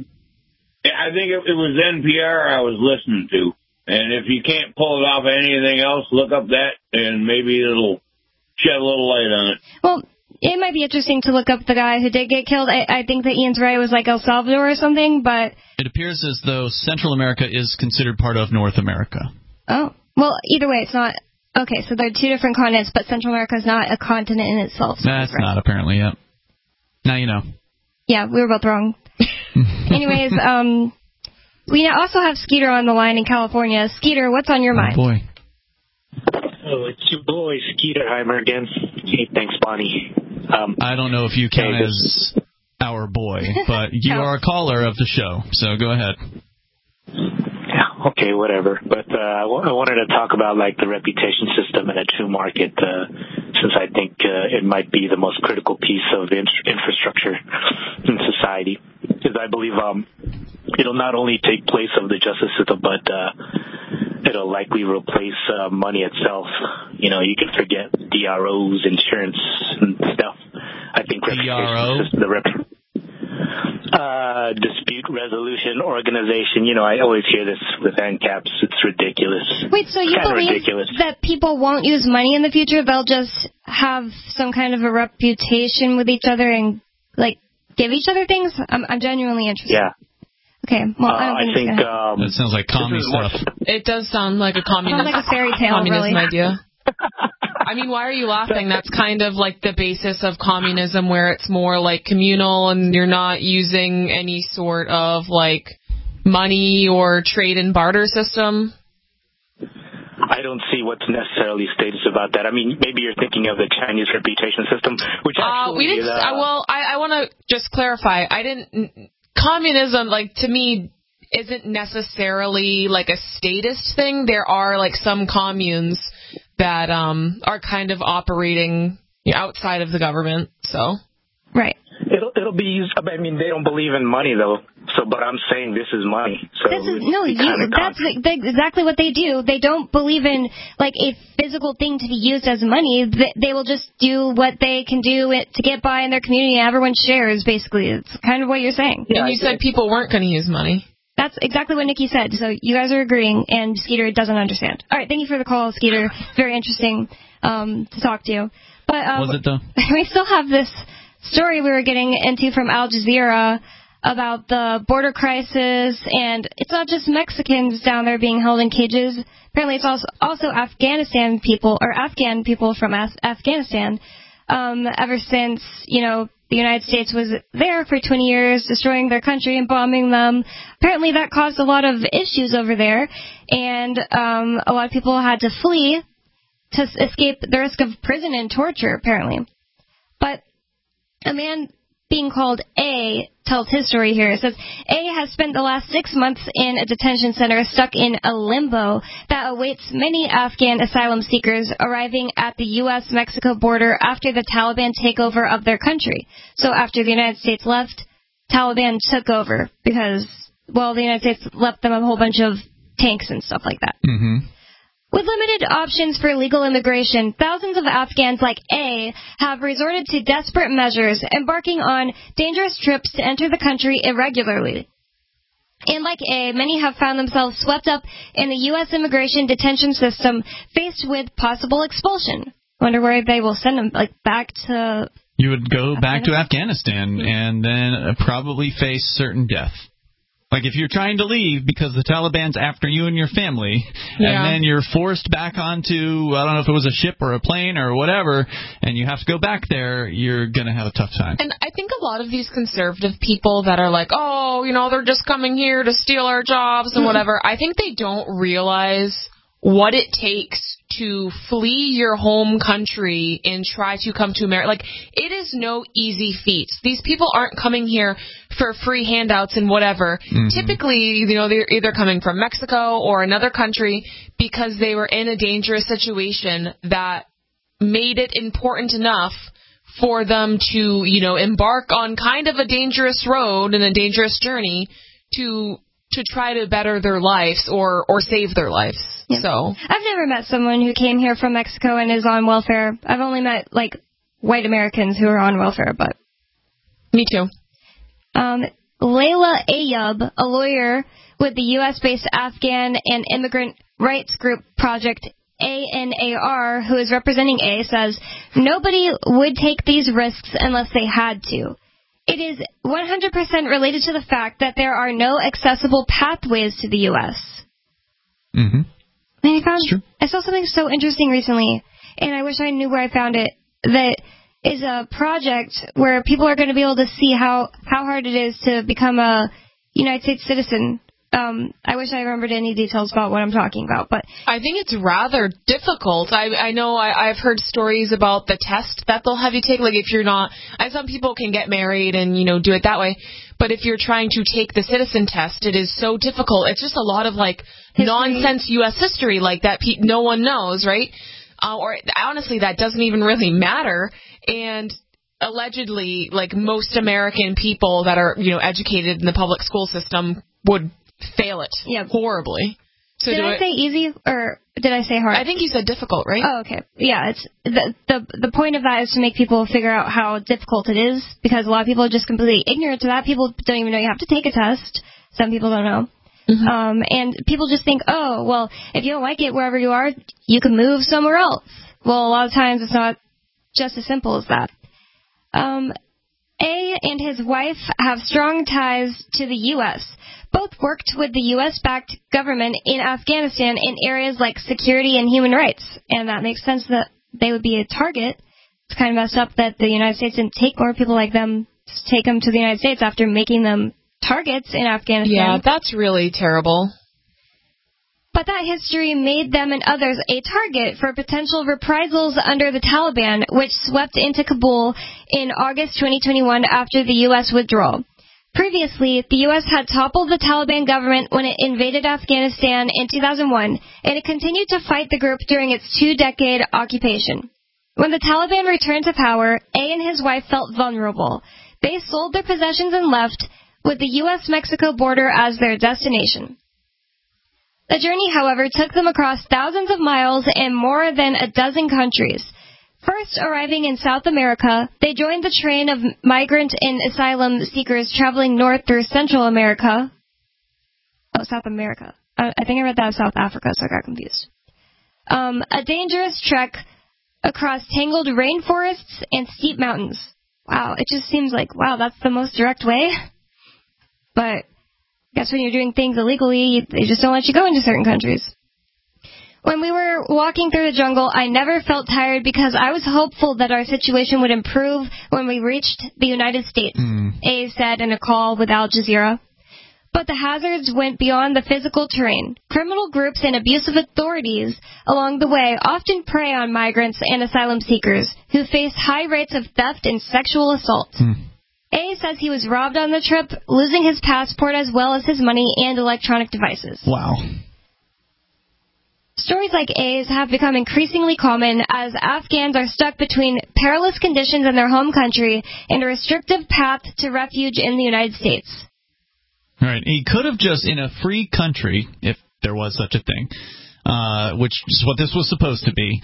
I think it, it was N P R I was listening to. And if you can't pull it off anything else, look up that, and maybe it'll shed a little light on it. Well, it might be interesting to look up the guy who did get killed. I, I think that Ian's right. It was like El Salvador or something, but... It appears as though Central America is considered part of North America. Oh. Well, either way, it's not... Okay, so they're two different continents, but Central America is not a continent in itself. So That's right. not, apparently, yeah. Now you know. Yeah, we were both wrong. Anyways, um, we now also have Skeeter on the line in California. Skeeter, what's on your Oh, mind? boy. Oh, it's your boy, Skeeterheimer again. Hey, thanks, Bonnie. Um, I don't know if you count hey, as our boy, but you are a caller of the show, so go ahead. Yeah, okay, whatever. But uh, I, w- I wanted to talk about like the reputation system in a true market, uh, since I think uh, it might be the most critical piece of in- infrastructure in society. Because I believe um, it'll not only take place of the justice system, but uh, it'll likely replace uh, money itself. You know, you can forget D R Os, insurance, and stuff. I think D R O? reputation system, the rep- uh, dispute resolution organization. You know, I always hear this with ANCAPs. It's ridiculous. Wait, so you Kinda believe ridiculous. that people won't use money in the future? They'll just have some kind of a reputation with each other and, like, give each other things? I'm, I'm genuinely interested. Yeah. Okay, well, I don't Uh, think, I think it's gonna... um, That sounds like commie stuff. It does sound like a communist, Sounds like a fairy tale, communism really. idea. I mean, why are you laughing? That's kind of like the basis of communism, where it's more like communal and you're not using any sort of like money or trade and barter system. I don't see what's necessarily status about that. I mean, maybe you're thinking of the Chinese reputation system, which actually Uh, we didn't. is, uh, Uh, well, I, I want to just clarify. I didn't. Communism, like to me, isn't necessarily like a statist thing. There are like some communes that um are kind of operating outside of the government. So. Right. It'll it'll be used. I mean, they don't believe in money though. So, but I'm saying this is money. So This is, it's no, you, kinda that's con- the, the, exactly what they do. They don't believe in, like, a physical thing to be used as money. They, they will just do what they can do it, to get by in their community, and everyone shares, basically. It's kind of what you're saying. Yeah, and you said people weren't going to use money. That's exactly what Nikki said. So you guys are agreeing, and Skeeter doesn't understand. All right, thank you for the call, Skeeter. Very interesting um, to talk to you. But um, Was it, though? we still have this story we were getting into from Al Jazeera about the border crisis, and it's not just Mexicans down there being held in cages. Apparently, it's also also Afghanistan people or Afghan people from Af- Afghanistan. Um, ever since you know the United States was there for twenty years, destroying their country and bombing them. Apparently, that caused a lot of issues over there, and um, a lot of people had to flee to escape the risk of prison and torture. Apparently. But A man being called A tells his story here. It says, A has spent the last six months in a detention center stuck in a limbo that awaits many Afghan asylum seekers arriving at the U S Mexico border after the Taliban takeover of their country. So after the United States left, Taliban took over because, well, the United States left them a whole bunch of tanks and stuff like that. Mm-hmm. With limited options for legal immigration, thousands of Afghans like A have resorted to desperate measures, embarking on dangerous trips to enter the country irregularly. And like A, many have found themselves swept up in the U S immigration detention system, faced with possible expulsion. Wonder where they will send them, like, back to... You would go back to Afghanistan and then probably face certain death. Like, if you're trying to leave because the Taliban's after you and your family, yeah. and then you're forced back onto, I don't know if it was a ship or a plane or whatever, and you have to go back there, you're going to have a tough time. And I think a lot of these conservative people that are like, oh, you know, they're just coming here to steal our jobs and whatever, I think they don't realize what it takes to flee your home country and try to come to America. Like, it is no easy feat. These people aren't coming here for free handouts and whatever. Mm-hmm. Typically, you know, they're either coming from Mexico or another country because they were in a dangerous situation that made it important enough for them to, you know, embark on kind of a dangerous road and a dangerous journey to to try to better their lives or, or save their lives. Yeah. So I've never met someone who came here from Mexico and is on welfare. I've only met, like, white Americans who are on welfare, but... Me too. Um, Layla Ayub, a lawyer with the U S-based Afghan and immigrant rights group Project A N A R, who is representing A, says, nobody would take these risks unless they had to. It is one hundred percent related to the fact that there are no accessible pathways to the U S. Mm-hmm. I found, I saw something so interesting recently, and I wish I knew where I found it, that is a project where people are going to be able to see how, how hard it is to become a United States citizen. Um, I wish I remembered any details about what I'm talking about, but I think it's rather difficult. I, I know I, I've heard stories about the test that they'll have you take. Like, if you're not, I, some people can get married and, you know, do it that way. But if you're trying to take the citizen test, it is so difficult. It's just a lot of, like, history. Nonsense U S history, like, that pe- no one knows, right? Uh, or honestly, that doesn't even really matter. And allegedly, like, most American people that are, you know, educated in the public school system would fail it yep. horribly. So did I it, say easy or did I say hard? I think you said difficult, right? Oh, okay. Yeah, it's the the the point of that is to make people figure out how difficult it is, because a lot of people are just completely ignorant to that. People don't even know you have to take a test. Some people don't know. Mm-hmm. Um, and people just think, oh, well, if you don't like it wherever you are, you can move somewhere else. Well, a lot of times it's not just as simple as that. Um, A and his wife have strong ties to the U S Both worked with the U S-backed government in Afghanistan in areas like security and human rights, and that makes sense that they would be a target. It's kind of messed up that the United States didn't take more people like them, take them to the United States after making them targets in Afghanistan. Yeah, that's really terrible. But that history made them and others a target for potential reprisals under the Taliban, which swept into Kabul in August twenty twenty-one after the U S withdrawal. Previously, the U S had toppled the Taliban government when it invaded Afghanistan in two thousand one, and it continued to fight the group during its two-decade occupation. When the Taliban returned to power, A and his wife felt vulnerable. They sold their possessions and left, with the U S Mexico border as their destination. The journey, however, took them across thousands of miles and more than a dozen countries. First arriving in South America, they joined the train of migrant and asylum seekers traveling north through Central America. Oh, South America. I, I think I read that as South Africa, so I got confused. Um, a dangerous trek across tangled rainforests and steep mountains. Wow, it just seems like, wow, that's the most direct way. But I guess when you're doing things illegally, they just don't let you go into certain countries. When we were walking through the jungle, I never felt tired because I was hopeful that our situation would improve when we reached the United States, mm. A said in a call with Al Jazeera. But the hazards went beyond the physical terrain. Criminal groups and abusive authorities along the way often prey on migrants and asylum seekers who face high rates of theft and sexual assault. Hmm. A says he was robbed on the trip, losing his passport as well as his money and electronic devices. Wow. Stories like A's have become increasingly common as Afghans are stuck between perilous conditions in their home country and a restrictive path to refuge in the United States. Right. He could have just, in a free country, if there was such a thing, uh, which is what this was supposed to be,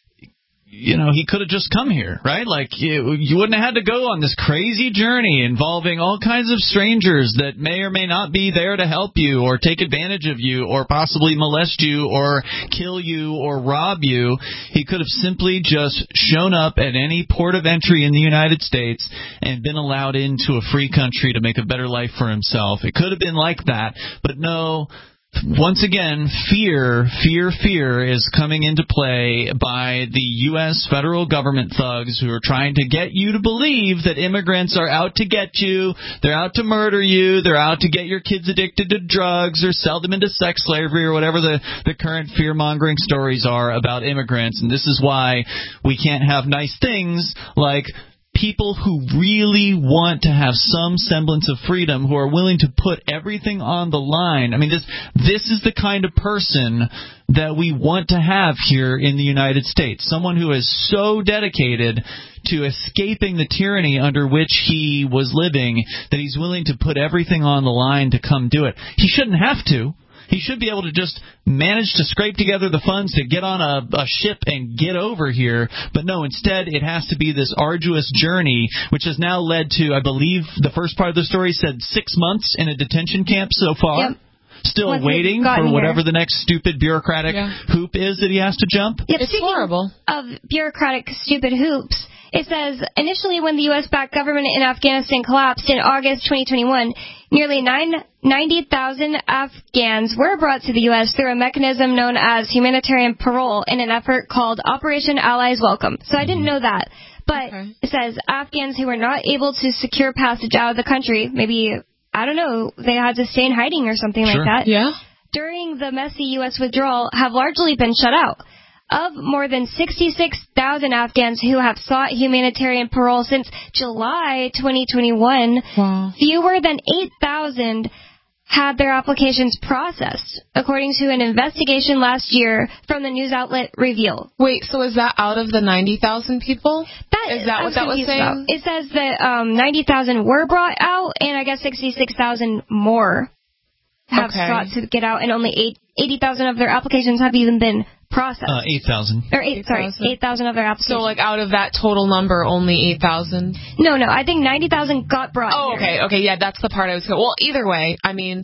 you know, he could have just come here, right? Like, you, you wouldn't have had to go on this crazy journey involving all kinds of strangers that may or may not be there to help you or take advantage of you or possibly molest you or kill you or rob you. He could have simply just shown up at any port of entry in the United States and been allowed into a free country to make a better life for himself. It could have been like that, but no. Once again, fear, fear, fear is coming into play by the U S federal government thugs who are trying to get you to believe that immigrants are out to get you, they're out to murder you, they're out to get your kids addicted to drugs or sell them into sex slavery or whatever the, the current fear-mongering stories are about immigrants. And this is why we can't have nice things like people who really want to have some semblance of freedom, who are willing to put everything on the line. I mean, this this is the kind of person that we want to have here in the United States. Someone who is so dedicated to escaping the tyranny under which he was living that he's willing to put everything on the line to come do it. He shouldn't have to. He should be able to just manage to scrape together the funds to get on a, a ship and get over here. But no, instead it has to be this arduous journey, which has now led to, I believe, the first part of the story said six months in a detention camp so far. Yep. Still Once waiting for whatever here. the next stupid bureaucratic yeah. hoop is that he has to jump. Yep, it's horrible. Of bureaucratic stupid hoops, it says, initially when the U S-backed government in Afghanistan collapsed in August twenty twenty-one, nearly ninety thousand Afghans were brought to the U S through a mechanism known as humanitarian parole in an effort called Operation Allies Welcome. So I didn't know that. But okay. It says Afghans who were not able to secure passage out of the country, maybe, I don't know, they had to stay in hiding or something sure. like that. Yeah. During the messy U S withdrawal have largely been shut out. Of more than sixty-six thousand Afghans who have sought humanitarian parole since July twenty twenty-one, wow. fewer than eight thousand had their applications processed, according to an investigation last year from the news outlet Reveal. Wait, so is that out of the ninety thousand people? That is that what that was saying? About. It says that um, ninety thousand were brought out, and I guess sixty-six thousand more have okay. sought to get out, and only eighty thousand of their applications have even been processed. Uh, eight thousand. Or eight, eight sorry, eight thousand of their applications. So, like, out of that total number, only eight thousand? No, no, I think ninety thousand got brought Oh, here. okay, okay, yeah, that's the part I was going to... Well, either way, I mean,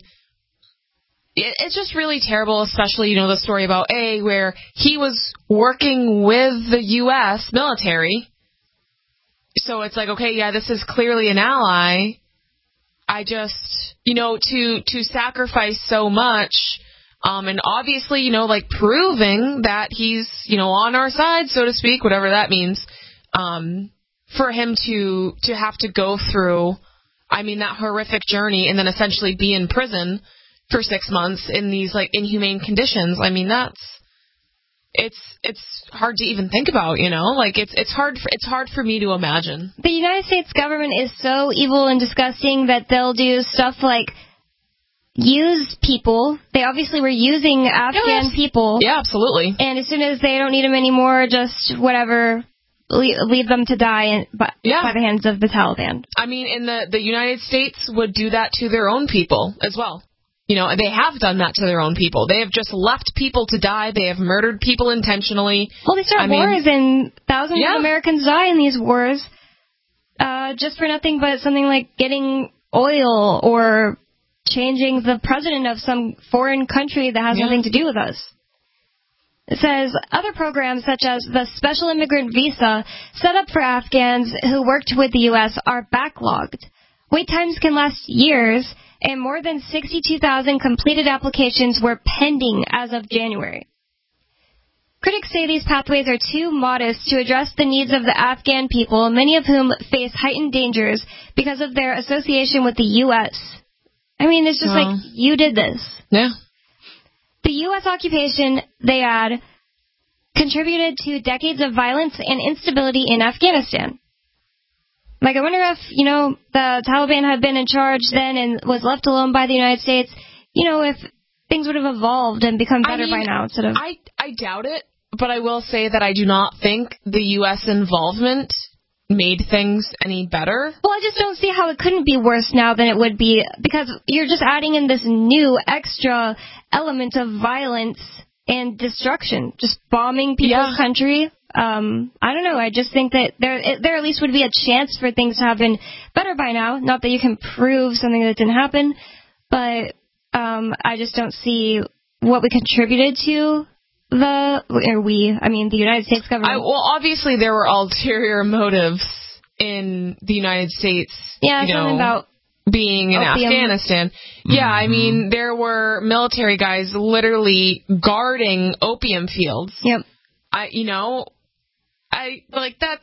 it, it's just really terrible, especially, you know, the story about A, where he was working with the U S military. So it's like, okay, yeah, this is clearly an ally. I just, you know, to to sacrifice so much... Um, and obviously, you know, like proving that he's, you know, on our side, so to speak, whatever that means, um, for him to to have to go through, I mean, that horrific journey and then essentially be in prison for six months in these, like, inhumane conditions. I mean, that's, it's it's hard to even think about, you know? Like, it's it's hard for, it's hard for me to imagine. The United States government is so evil and disgusting that they'll do stuff like use people. They obviously were using Afghan yes. people. Yeah, absolutely. And as soon as they don't need them anymore, just whatever, leave, leave them to die in, by, yeah. by the hands of the Taliban. I mean, in the, the United States would do that to their own people as well. You know, they have done that to their own people. They have just left people to die. They have murdered people intentionally. Well, they start I wars mean, and thousands yeah. of Americans die in these wars uh, just for nothing but something like getting oil or changing the president of some foreign country that has yeah. nothing to do with us. It says other programs such as the Special Immigrant Visa set up for Afghans who worked with the U S are backlogged. Wait times can last years, and more than sixty-two thousand completed applications were pending as of January. Critics say these pathways are too modest to address the needs of the Afghan people, many of whom face heightened dangers because of their association with the U S I mean, it's just Well. like, you did this. Yeah. The U S occupation, they add, contributed to decades of violence and instability in Afghanistan. Like, I wonder if, you know, the Taliban had been in charge then and was left alone by the United States, you know, if things would have evolved and become better I mean, by now instead of... I, I doubt it, but I will say that I do not think the U S involvement made things any better. Well, I just don't see how it couldn't be worse now than it would be, because you're just adding in this new extra element of violence and destruction, just bombing people's Yeah. country. Um, I don't know. I just think that there, it, there at least would be a chance for things to have been better by now. Not that you can prove something that didn't happen, but um, I just don't see what we contributed to the, or we, I mean, the United States government. I, well, obviously there were ulterior motives in the United States. Yeah, you something know, about being in opium. Afghanistan. Yeah, I mean, there were military guys literally guarding opium fields. Yep. I, you know, I, like, that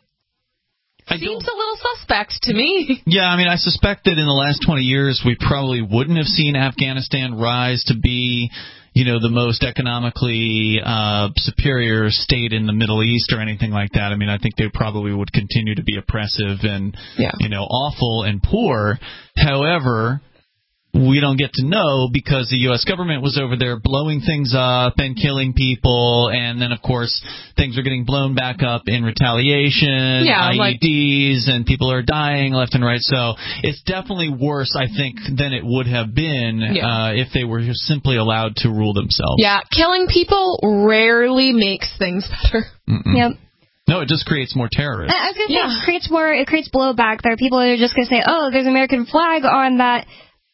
I seems a little suspect to me. Yeah, I mean, I suspect that in the last twenty years, we probably wouldn't have seen Afghanistan rise to be, you know, the most economically uh, superior state in the Middle East or anything like that. I mean, I think they probably would continue to be oppressive and, yeah. you know, awful and poor. However, we don't get to know because the U S government was over there blowing things up and killing people, and then, of course, things are getting blown back up in retaliation, Yeah, I E like- Ds, and people are dying left and right. So it's definitely worse, I think, than it would have been Yeah. uh, if they were just simply allowed to rule themselves. Yeah, killing people rarely makes things better. Mm-mm. Yep. No, it just creates more terrorists. I was going to say, it creates more, it creates blowback. There are people who are just going to say, oh, there's an American flag on that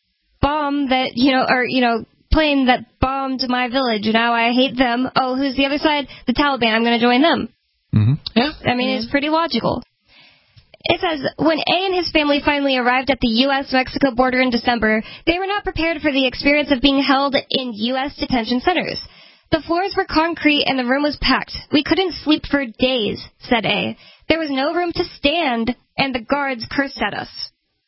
bomb that, you know, or, you know, plane that bombed my village. Now I hate them. Oh, who's the other side? The Taliban. I'm going to join them. Mm-hmm. Yeah. I mean, it's pretty logical. It says, when A and his family finally arrived at the U S Mexico border in December, they were not prepared for the experience of being held in U S detention centers. The floors were concrete and the room was packed. We couldn't sleep for days, said A. There was no room to stand, and the guards cursed at us.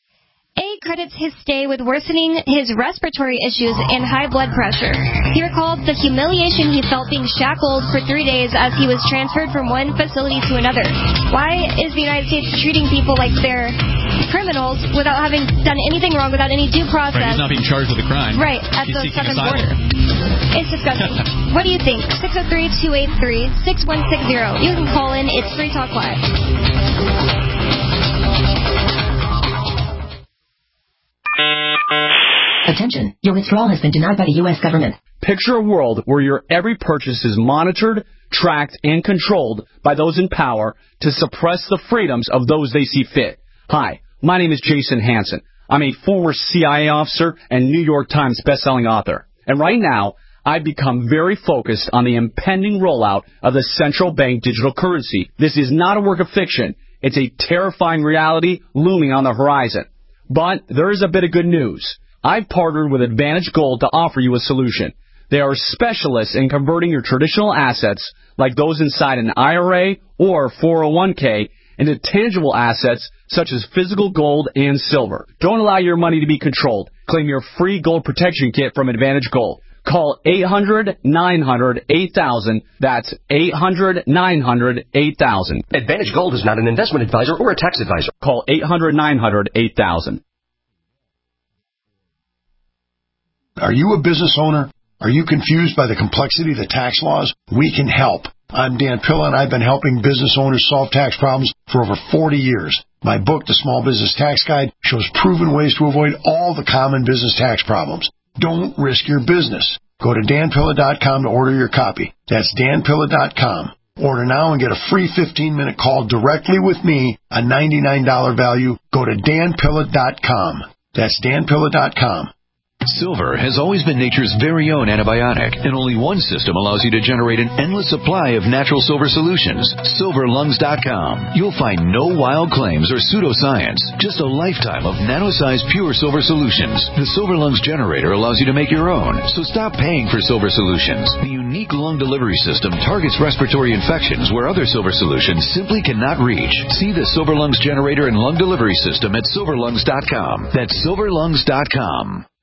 A credits his stay with worsening his respiratory issues and high blood pressure. He recalled the humiliation he felt being shackled for three days as he was transferred from one facility to another. Why is the United States treating people like they're criminals without having done anything wrong, without any due Right, process? he's not being charged with a crime. Right, at He's the seeking southern asylum. border. It's disgusting. What do you think? six oh three, two eight three, six one six zero. You can call in. It's Free Talk Live. Attention, your withdrawal has been denied by the U S government. Picture a world where your every purchase is monitored, tracked, and controlled by those in power to suppress the freedoms of those they see fit. Hi, my name is Jason Hansen. I'm a former C I A officer and New York Times bestselling author. And right now, I've become very focused on the impending rollout of the central bank digital currency. This is not a work of fiction. It's a terrifying reality looming on the horizon. But there is a bit of good news. I've partnered with Advantage Gold to offer you a solution. They are specialists in converting your traditional assets, like those inside an I R A or four oh one k, into tangible assets such as physical gold and silver. Don't allow your money to be controlled. Claim your free gold protection kit from Advantage Gold. Call eight hundred, nine hundred, eight thousand. That's eight hundred, nine hundred, eight thousand. Advantage Gold is not an investment advisor or a tax advisor. Call eight hundred, nine hundred, eight thousand. Are you a business owner? Are you confused by the complexity of the tax laws? We can help. I'm Dan Pilla, and I've been helping business owners solve tax problems for over forty years. My book, The Small Business Tax Guide, shows proven ways to avoid all the common business tax problems. Don't risk your business. Go to dan pilla dot com to order your copy. That's dan pilla dot com. Order now and get a free fifteen minute call directly with me, a ninety-nine dollars value. Go to dan pilla dot com. That's dan pilla dot com. Silver has always been nature's very own antibiotic, and only one system allows you to generate an endless supply of natural silver solutions. silver lungs dot com. You'll find no wild claims or pseudoscience, just a lifetime of nano-sized pure silver solutions. The Silver Lungs generator allows you to make your own, so stop paying for silver solutions. The unique lung delivery system targets respiratory infections where other silver solutions simply cannot reach. See the Silver Lungs generator and lung delivery system at silver lungs dot com. That's silver lungs dot com.